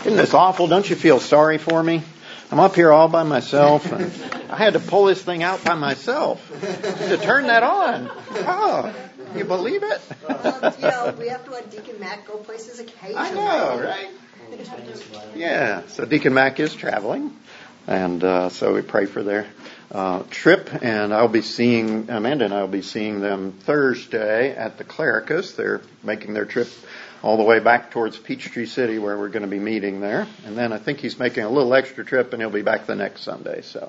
Isn't this awful? Don't you feel sorry for me? I'm up here all by myself, and I had to pull this thing out by myself to turn that on. Oh, you believe it? Well, we have to let Deacon Matt go places occasionally. I know, right? Yeah, so Deacon Mac is traveling, and so we pray for their trip, and Amanda and I will be seeing them Thursday at the Clericus. They're making their trip all the way back towards Peachtree City, where we're going to be meeting there. And then I think he's making a little extra trip, and he'll be back the next Sunday. So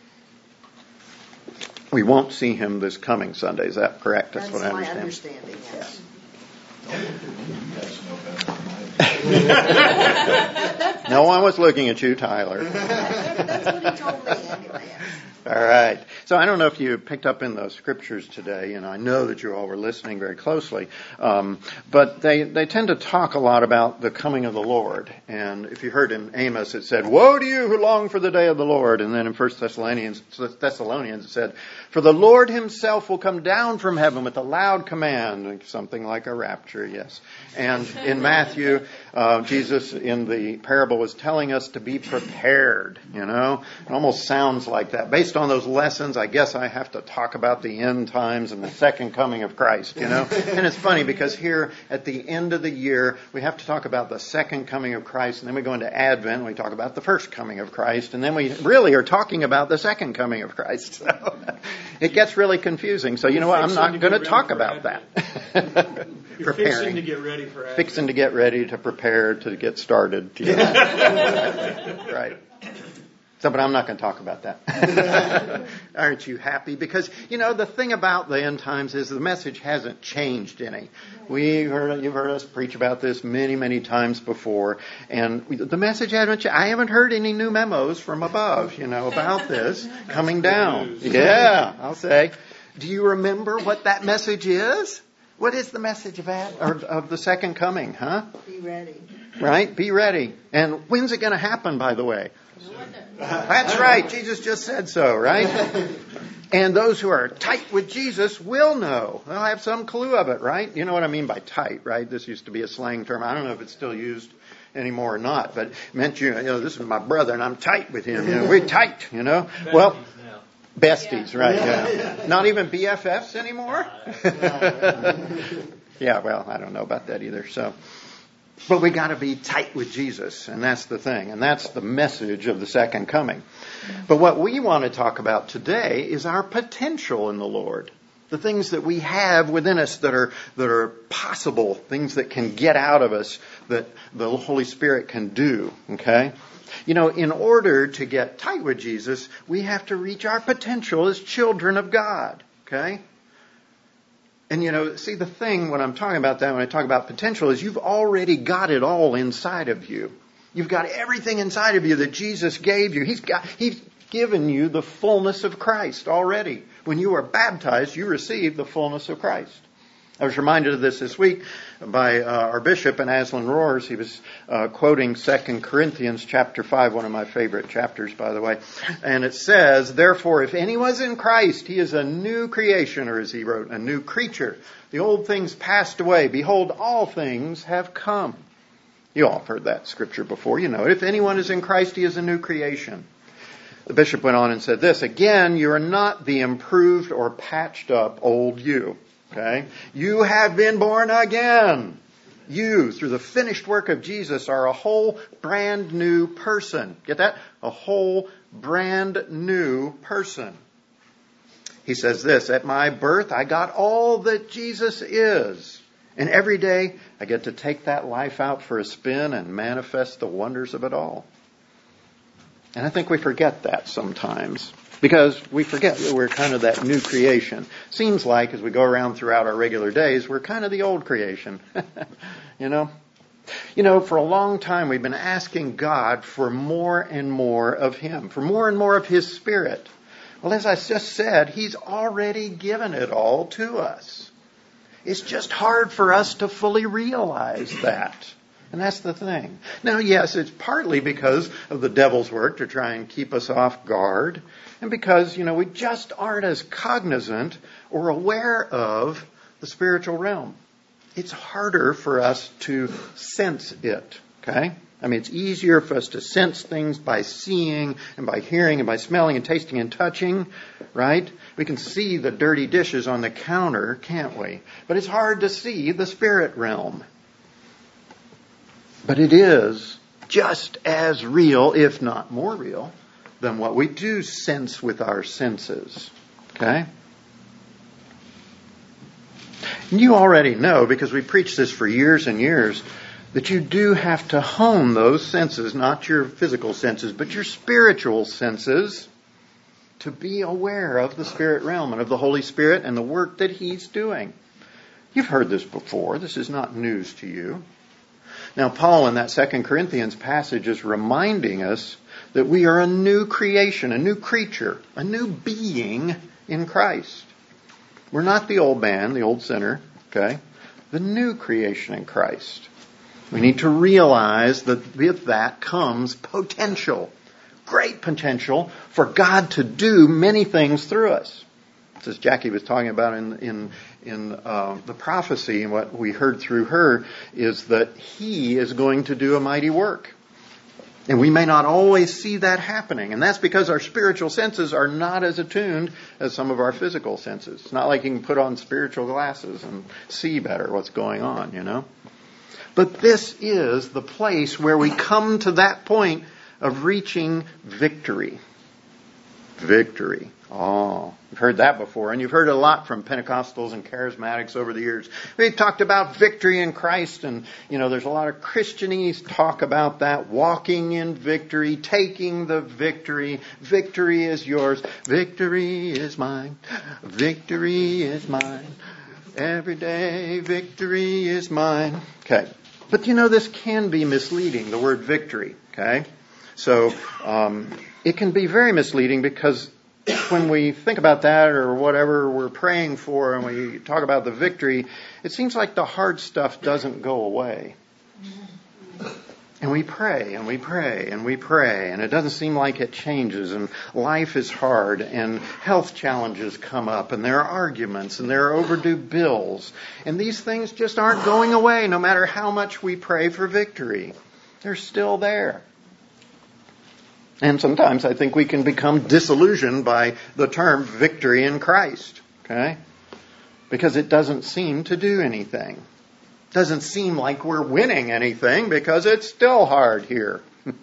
we won't see him this coming Sunday. Is that correct? That's what I my understand. understanding, yes. No one was looking at you, Tyler. That's what he told me anyway. All right. So I don't know if you picked up in those scriptures today, and I know that you all were listening very closely, but they tend to talk a lot about the coming of the Lord. And if you heard in Amos, it said, "Woe to you who long for the day of the Lord." And then in 1 Thessalonians it said, "For the Lord himself will come down from heaven with a loud command," something like a rapture, yes. And in Matthew, Jesus in the parable was telling us to be prepared, It almost sounds like that. Based on those lessons, I guess I have to talk about the end times and the second coming of Christ, And it's funny because here at the end of the year, we have to talk about the second coming of Christ, and then we go into Advent and we talk about the first coming of Christ, and then we really are talking about the second coming of Christ. So it gets really confusing. So you know what? I'm not going to talk about that. You're fixing to get ready for Advent. Fixing to get ready to prepare to get started. Right. So, but I'm not going to talk about that. Aren't you happy? Because, the thing about the end times is the message hasn't changed any. You've heard us preach about this many, many times before. And the message hasn't changed. I haven't heard any new memos from above, about this coming down. Yeah, I'll say. Do you remember what that message is? What is the message of the second coming, huh? Be ready. Right? Be ready. And when's it going to happen, by the way? That's right. Jesus just said so, right? And those who are tight with Jesus will know. They'll have some clue of it, right? You know what I mean by tight, right? This used to be a slang term. I don't know if it's still used anymore or not, but it meant, this is my brother and I'm tight with him. We're tight, Well, besties, right? Yeah. Not even BFFs anymore? Yeah, well, I don't know about that either. So, but we got to be tight with Jesus, and that's the thing, and that's the message of the second coming. But what we want to talk about today is our potential in the Lord. The things that we have within us that are possible, things that can get out of us that the Holy Spirit can do, okay? In order to get tight with Jesus, we have to reach our potential as children of God, okay? And see, the thing when I'm talking about that, when I talk about potential, is you've already got it all inside of you. You've got everything inside of you that Jesus gave you. He's given you the fullness of Christ already. When you are baptized, you receive the fullness of Christ. I was reminded of this week by our bishop in Aslan Roars. He was quoting 2 Corinthians chapter 5, one of my favorite chapters, by the way. And it says, "Therefore, if anyone's in Christ, he is a new creation," or as he wrote, a new creature. "The old things passed away. Behold, all things have come." You all have heard that scripture before. If anyone is in Christ, he is a new creation. The bishop went on and said this, "Again, you are not the improved or patched up old you. Okay? You have been born again. You, through the finished work of Jesus, are a whole brand new person." Get that? A whole brand new person. He says this, "At my birth, I got all that Jesus is. And every day, I get to take that life out for a spin and manifest the wonders of it all." And I think we forget that sometimes. Because we forget that we're kind of that new creation. Seems like as we go around throughout our regular days, we're kind of the old creation. For a long time we've been asking God for more and more of Him, for more and more of His Spirit. Well, as I just said, He's already given it all to us. It's just hard for us to fully realize that. And that's the thing. Now, yes, it's partly because of the devil's work to try and keep us off guard. And because, we just aren't as cognizant or aware of the spiritual realm. It's harder for us to sense it, okay? I mean, it's easier for us to sense things by seeing and by hearing and by smelling and tasting and touching, right? We can see the dirty dishes on the counter, can't we? But it's hard to see the spirit realm. But it is just as real, if not more real, than what we do sense with our senses. Okay? And you already know, because we preached this for years and years, that you do have to hone those senses, not your physical senses, but your spiritual senses, to be aware of the spirit realm and of the Holy Spirit and the work that He's doing. You've heard this before. This is not news to you. Now, Paul in that 2 Corinthians passage is reminding us that we are a new creation, a new creature, a new being in Christ. We're not the old man, the old sinner, okay? The new creation in Christ. We need to realize that with that comes potential, great potential for God to do many things through us. As Jackie was talking about in the prophecy, and what we heard through her is that He is going to do a mighty work. And we may not always see that happening. And that's because our spiritual senses are not as attuned as some of our physical senses. It's not like you can put on spiritual glasses and see better what's going on, you know. But this is the place where we come to that point of reaching victory. Victory. Oh, you've heard that before, and you've heard it a lot from Pentecostals and Charismatics over the years. We've talked about victory in Christ, and, there's a lot of Christianese talk about that, walking in victory, taking the victory. Victory is yours. Victory is mine. Victory is mine. Every day, victory is mine. Okay. But, this can be misleading, the word victory, okay? So, it can be very misleading because when we think about that or whatever we're praying for and we talk about the victory, it seems like the hard stuff doesn't go away. And we pray and we pray and we pray, and it doesn't seem like it changes, and life is hard, and health challenges come up, and there are arguments, and there are overdue bills, and these things just aren't going away no matter how much we pray for victory. They're still there. And sometimes I think we can become disillusioned by the term victory in Christ, okay? Because it doesn't seem to do anything. It doesn't seem like we're winning anything because it's still hard here.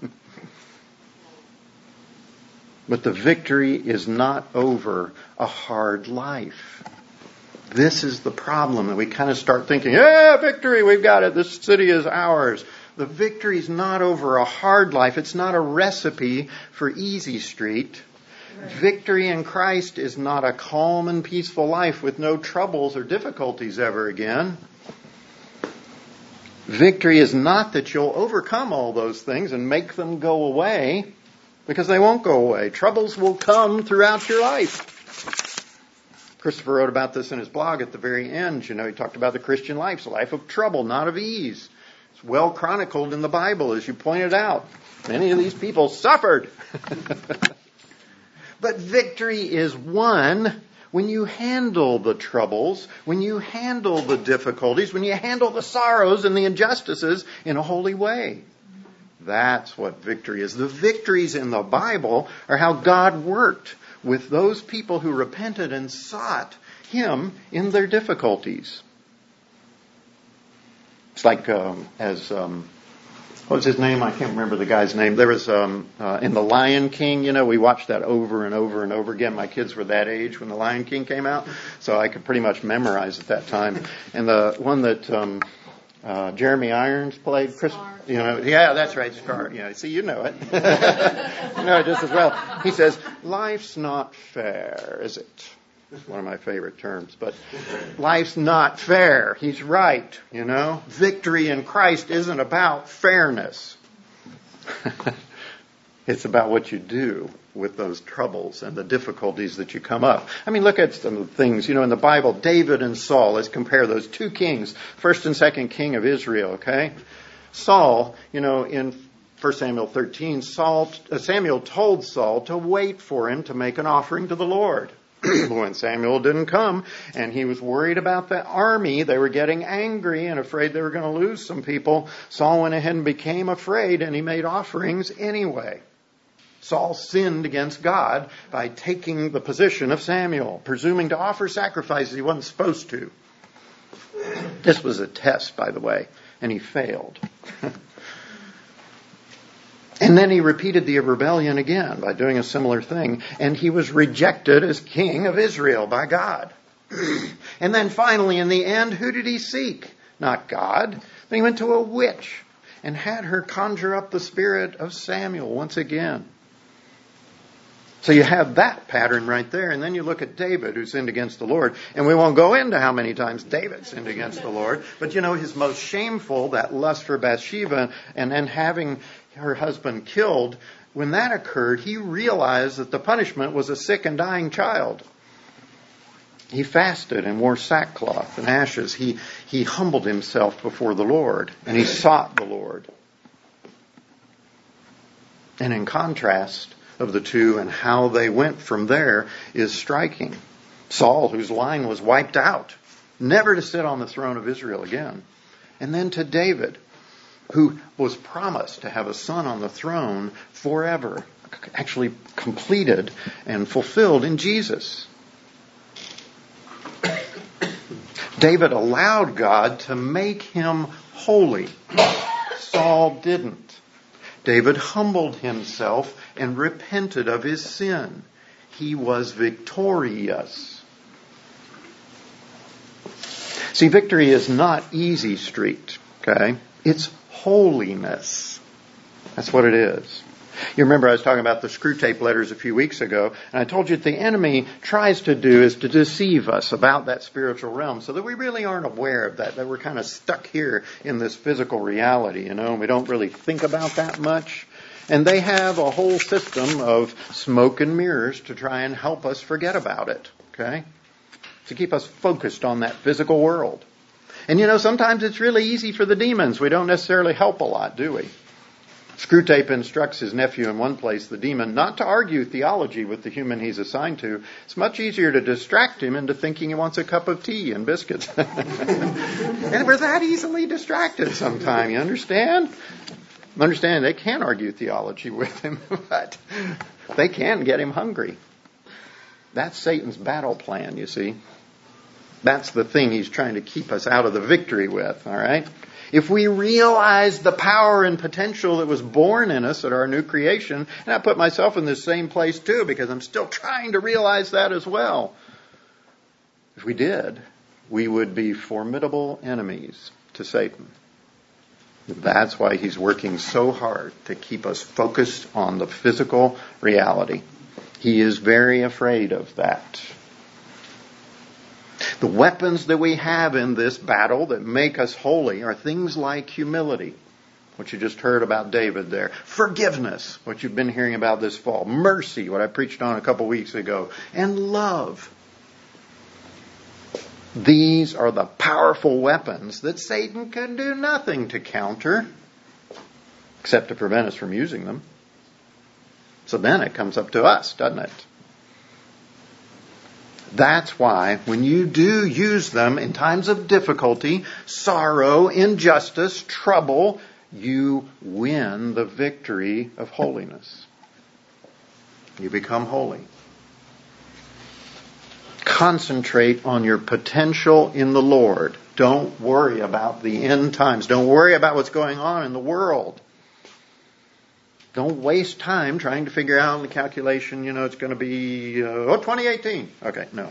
But the victory is not over a hard life. This is the problem, that we kind of start thinking, yeah, victory, we've got it, this city is ours. The victory is not over a hard life. It's not a recipe for easy street. Right. Victory in Christ is not a calm and peaceful life with no troubles or difficulties ever again. Victory is not that you'll overcome all those things and make them go away, because they won't go away. Troubles will come throughout your life. Christopher wrote about this in his blog at the very end. He talked about the Christian life. It's a life of trouble, not of ease. It's well chronicled in the Bible, as you pointed out. Many of these people suffered. But victory is won when you handle the troubles, when you handle the difficulties, when you handle the sorrows and the injustices in a holy way. That's what victory is. The victories in the Bible are how God worked with those people who repented and sought Him in their difficulties. It's like what was his name? I can't remember the guy's name. There was in The Lion King, we watched that over and over and over again. My kids were that age when The Lion King came out, so I could pretty much memorize at that time. And the one that Jeremy Irons played, Chris, yeah, that's right, Scar. See, you know it. You know it just as well. He says, "Life's not fair, is it?" It's one of my favorite terms, but life's not fair. He's right, Victory in Christ isn't about fairness. It's about what you do with those troubles and the difficulties that you come up. I mean, look at some of the things, in the Bible, David and Saul. Let's compare those two kings, first and second king of Israel, okay? Saul, in 1 Samuel 13, Samuel told Saul to wait for him to make an offering to the Lord. When Samuel didn't come, and he was worried about the army, they were getting angry and afraid they were going to lose some people, Saul went ahead and became afraid, and he made offerings anyway. Saul sinned against God by taking the position of Samuel, presuming to offer sacrifices he wasn't supposed to. This was a test, by the way, and he failed. And then he repeated the rebellion again by doing a similar thing, and he was rejected as king of Israel by God. And then finally, in the end, who did he seek? Not God, but he went to a witch and had her conjure up the spirit of Samuel once again. So you have that pattern right there, and then you look at David, who sinned against the Lord, and we won't go into how many times David sinned against the Lord, but his most shameful, that lust for Bathsheba, and then having her husband killed, when that occurred, he realized that the punishment was a sick and dying child. He fasted and wore sackcloth and ashes. He humbled himself before the Lord, and he sought the Lord. And in contrast of the two and how they went from there is striking. Saul, whose line was wiped out, never to sit on the throne of Israel again. And then to David, who was promised to have a son on the throne forever, actually completed and fulfilled in Jesus. David allowed God to make him holy. Saul didn't. David humbled himself and repented of his sin. He was victorious. See, victory is not easy street, okay? It's holiness. That's what it is. You remember I was talking about the screw tape letters a few weeks ago, and I told you that the enemy tries to do is to deceive us about that spiritual realm so that we really aren't aware of that we're kind of stuck here in this physical reality, and we don't really think about that much. And they have a whole system of smoke and mirrors to try and help us forget about it, okay? To keep us focused on that physical world. And sometimes it's really easy for the demons. We don't necessarily help a lot, do we? Screwtape instructs his nephew in one place, the demon, not to argue theology with the human he's assigned to. It's much easier to distract him into thinking he wants a cup of tea and biscuits. And we're that easily distracted sometimes, you understand? Understand, they can argue theology with him, but they can get him hungry. That's Satan's battle plan, you see. That's the thing he's trying to keep us out of the victory with, all right? If we realize the power and potential that was born in us at our new creation, and I put myself in this same place too because I'm still trying to realize that as well. If we did, we would be formidable enemies to Satan. That's why he's working so hard to keep us focused on the physical reality. He is very afraid of that. The weapons that we have in this battle that make us holy are things like humility, what you just heard about David there. Forgiveness, what you've been hearing about this fall. Mercy, what I preached on a couple weeks ago. And love. These are the powerful weapons that Satan can do nothing to counter, except to prevent us from using them. So then it comes up to us, doesn't it? That's why when you do use them in times of difficulty, sorrow, injustice, trouble, you win the victory of holiness. You become holy. Concentrate on your potential in the Lord. Don't worry about the end times. Don't worry about what's going on in the world. Don't waste time trying to figure out the calculation, it's going to be 2018. Okay, no.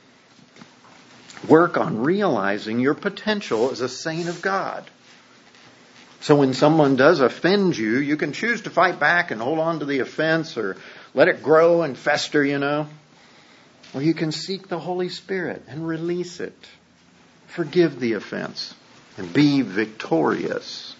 Work on realizing your potential as a saint of God. So when someone does offend you, you can choose to fight back and hold on to the offense or let it grow and fester, Or you can seek the Holy Spirit and release it. Forgive the offense and be victorious.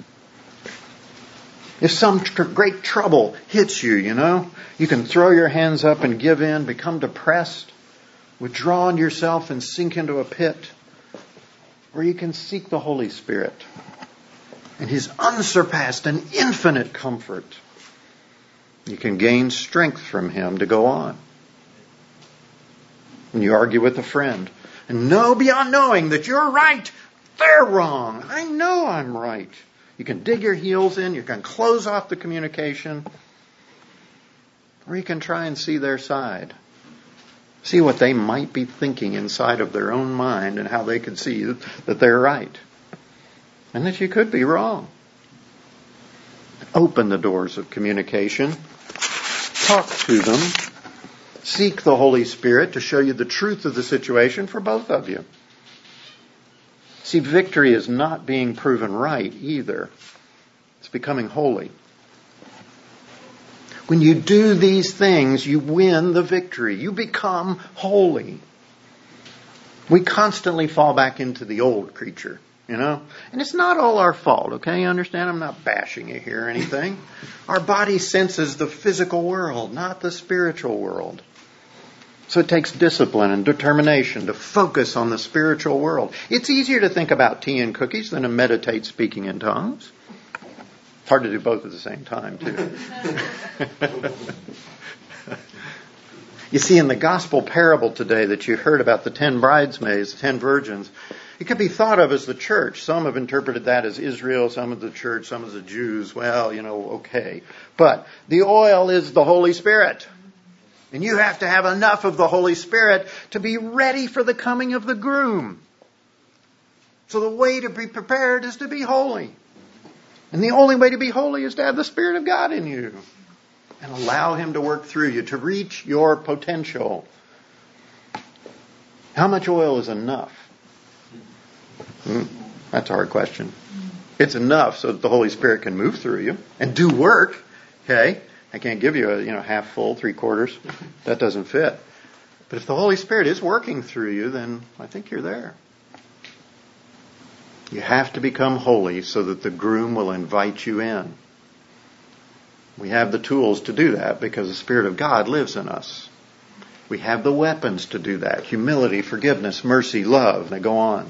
If some great trouble hits you, you can throw your hands up and give in, become depressed, withdraw on yourself and sink into a pit. Or you can seek the Holy Spirit and His unsurpassed and infinite comfort. You can gain strength from Him to go on. When you argue with a friend and know beyond knowing that you're right, they're wrong. I know I'm right. You can dig your heels in. You can close off the communication. Or you can try and see their side. See what they might be thinking inside of their own mind and how they could see that they're right. And that you could be wrong. Open the doors of communication. Talk to them. Seek the Holy Spirit to show you the truth of the situation for both of you. See, victory is not being proven right either. It's becoming holy. When you do these things, you win the victory. You become holy. We constantly fall back into the old creature, And it's not all our fault, okay? You understand? I'm not bashing you here or anything. Our body senses the physical world, not the spiritual world. So it takes discipline and determination to focus on the spiritual world. It's easier to think about tea and cookies than to meditate speaking in tongues. It's hard to do both at the same time, too. You see, in the gospel parable today that you heard about the 10 bridesmaids, 10 virgins, it could be thought of as the church. Some have interpreted that as Israel, some as the church, some as the Jews. Well, okay. But the oil is the Holy Spirit. And you have to have enough of the Holy Spirit to be ready for the coming of the groom. So the way to be prepared is to be holy. And the only way to be holy is to have the Spirit of God in you. And allow Him to work through you to reach your potential. How much oil is enough? That's a hard question. It's enough so that the Holy Spirit can move through you and do work. Okay? I can't give you a half full, 3/4. That doesn't fit. But if the Holy Spirit is working through you, then I think you're there. You have to become holy so that the groom will invite you in. We have the tools to do that because the Spirit of God lives in us. We have the weapons to do that. Humility, forgiveness, mercy, love. They go on.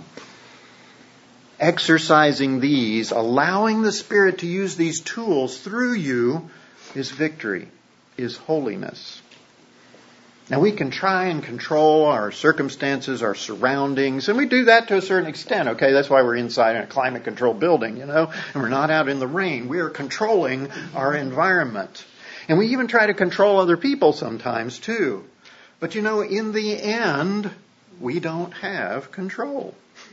Exercising these, allowing the Spirit to use these tools through you is victory, is holiness. Now we can try and control our circumstances, our surroundings, and we do that to a certain extent, okay? That's why we're inside in a climate-controlled building, and we're not out in the rain. We are controlling our environment. And we even try to control other people sometimes, too. But in the end, we don't have control.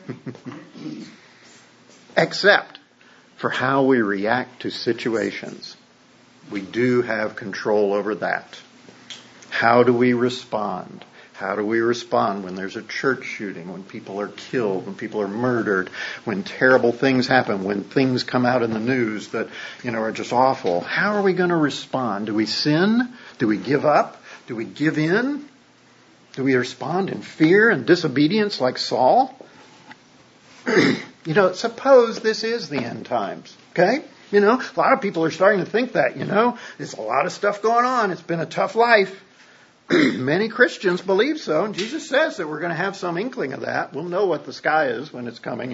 Except for how we react to situations. We do have control over that. How do we respond? How do we respond when there's a church shooting, when people are killed, when people are murdered, when terrible things happen, when things come out in the news that, are just awful? How are we going to respond? Do we sin? Do we give up? Do we give in? Do we respond in fear and disobedience like Saul? Suppose this is the end times, okay? A lot of people are starting to think that, There's a lot of stuff going on. It's been a tough life. Many Christians believe so, and Jesus says that we're going to have some inkling of that. We'll know what the sky is when it's coming,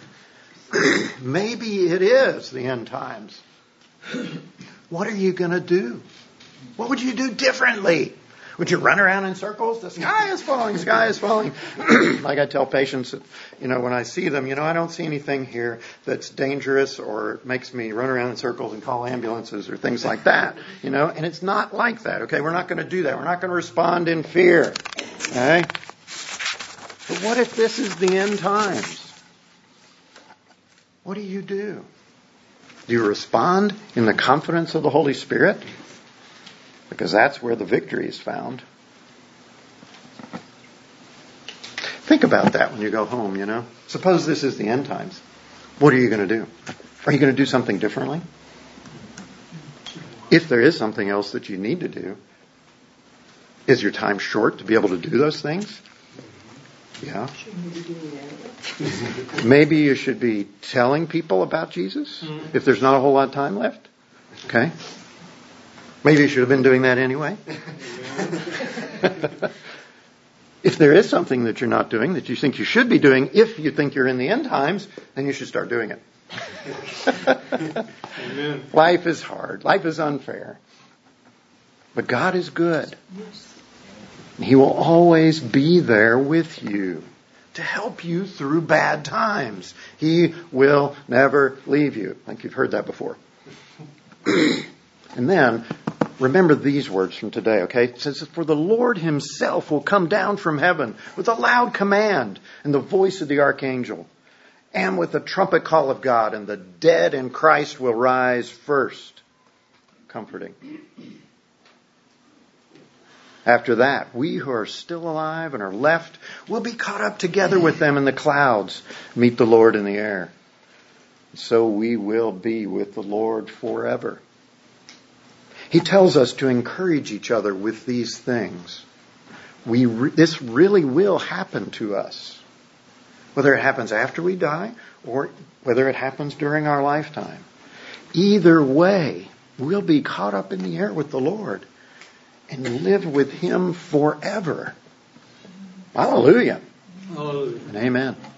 Maybe it is the end times. What are you going to do? What would you do differently? Would you run around in circles? The sky is falling, sky is falling. Like I tell patients, when I see them, I don't see anything here that's dangerous or makes me run around in circles and call ambulances or things like that, and it's not like that, okay? We're not going to do that. We're not going to respond in fear, okay? But what if this is the end times? What do you do? Do you respond in the confidence of the Holy Spirit? Because that's where the victory is found. Think about that when you go home, Suppose this is the end times. What are you going to do? Are you going to do something differently? If there is something else that you need to do, is your time short to be able to do those things? Yeah. Maybe you should be telling people about Jesus if there's not a whole lot of time left. Okay. Maybe you should have been doing that anyway. If there is something that you're not doing that you think you should be doing, if you think you're in the end times, then you should start doing it. Amen. Life is hard. Life is unfair. But God is good. He will always be there with you to help you through bad times. He will never leave you. I think you've heard that before. And then, remember these words from today, okay? It says, for the Lord himself will come down from heaven with a loud command and the voice of the archangel and with the trumpet call of God, and the dead in Christ will rise first. Comforting. After that, we who are still alive and are left will be caught up together with them in the clouds, meet the Lord in the air. So we will be with the Lord forever. He tells us to encourage each other with these things. This really will happen to us. Whether it happens after we die or whether it happens during our lifetime. Either way, we'll be caught up in the air with the Lord and live with him forever. Hallelujah. Hallelujah. And amen.